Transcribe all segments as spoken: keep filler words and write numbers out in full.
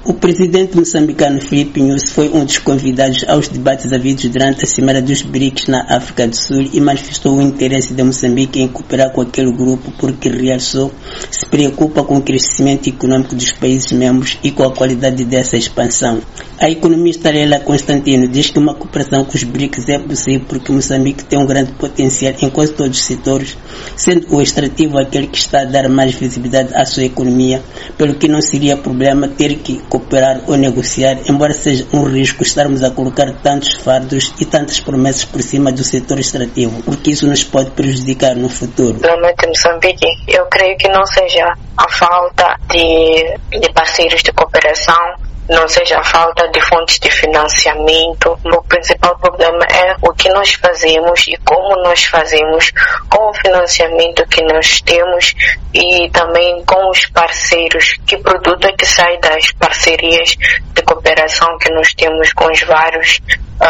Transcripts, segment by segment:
O presidente moçambicano Filipe Nyusi foi um dos convidados aos debates havidos durante a Cimeira dos B R I C S na África do Sul e manifestou o interesse de Moçambique em cooperar com aquele grupo porque realçou se preocupa com o crescimento econômico dos países membros e com a qualidade dessa expansão. A economista Leila Constantino diz que uma cooperação com os B R I C S é possível porque Moçambique tem um grande potencial em quase todos os setores, sendo o extrativo aquele que está a dar mais visibilidade à sua economia, pelo que não seria problema ter que cooperar ou negociar, embora seja um risco estarmos a colocar tantos fardos e tantas promessas por cima do setor extrativo, porque isso nos pode prejudicar no futuro. Realmente em Moçambique, eu creio que não seja a falta de, de parceiros de cooperação, não seja a falta de fontes de financiamento. O principal problema é o que nós fazemos e como nós fazemos, com o financiamento que nós temos e também com os parceiros, que produto é que sai das parcerias de cooperação que nós temos com os vários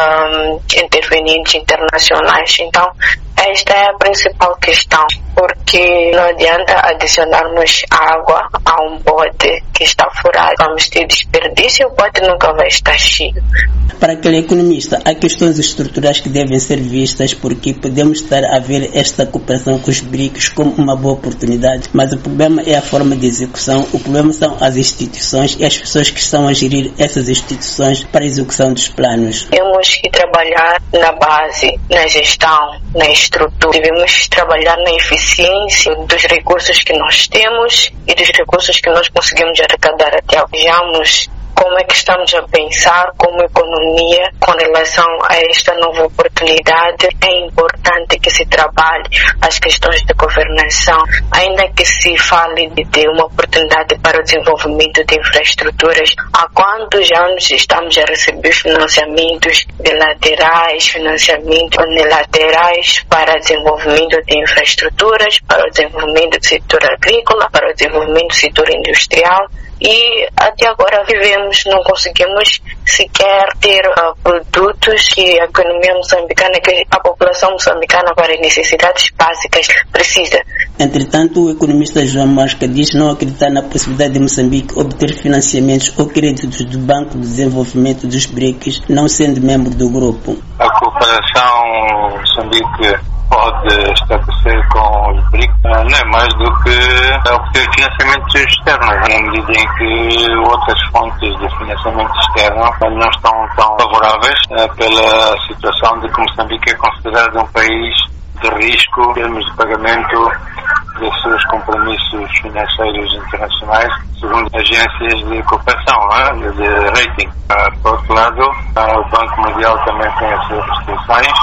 um, intervenientes internacionais. Então, esta é a principal questão, porque não adianta adicionarmos água a um bote que está furado. Vamos ter desperdício, o bote nunca vai estar cheio. Para aquele economista, há questões estruturais que devem ser vistas, porque podemos estar a ver esta cooperação com os B R I C S como uma boa oportunidade, mas o problema é a forma de execução, o problema são as instituições e as pessoas que estão a gerir essas instituições para a execução dos planos. Temos que trabalhar na base, na gestão, na estrutura. Devemos trabalhar na eficiência dos recursos que nós temos e dos recursos que nós conseguimos arrecadar até hoje. Vejamos como é que estamos a pensar como economia com relação a esta nova oportunidade. É importante que se trabalhe as questões de governação, ainda que se fale de, de uma oportunidade para o desenvolvimento de infraestruturas. Há quantos anos estamos a receber financiamentos bilaterais, financiamentos unilaterais para o desenvolvimento de infraestruturas, para o desenvolvimento do setor agrícola, para o desenvolvimento do setor industrial. E até agora vivemos, não conseguimos sequer ter uh, produtos que a economia moçambicana, que a população moçambicana para necessidades básicas precisa. Entretanto, o economista João Mosca diz não acreditar na possibilidade de Moçambique obter financiamentos ou créditos do Banco de Desenvolvimento dos B R I C S, não sendo membro do grupo. A cooperação Moçambique pode estabelecer com os B R I C S não é mais do que obter financiamentos externos, na medida em que outras fontes de financiamento externo não estão tão favoráveis pela situação de que Moçambique é considerado um país de risco em termos de pagamento dos seus compromissos financeiros internacionais, segundo agências de cooperação, de rating. Por outro lado, o Banco Mundial também tem as suas restrições.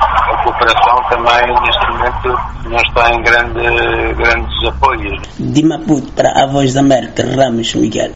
A cooperação também, neste momento, não está em grande, grandes apoios. De Maputo para a Voz da América, Ramos Miguel.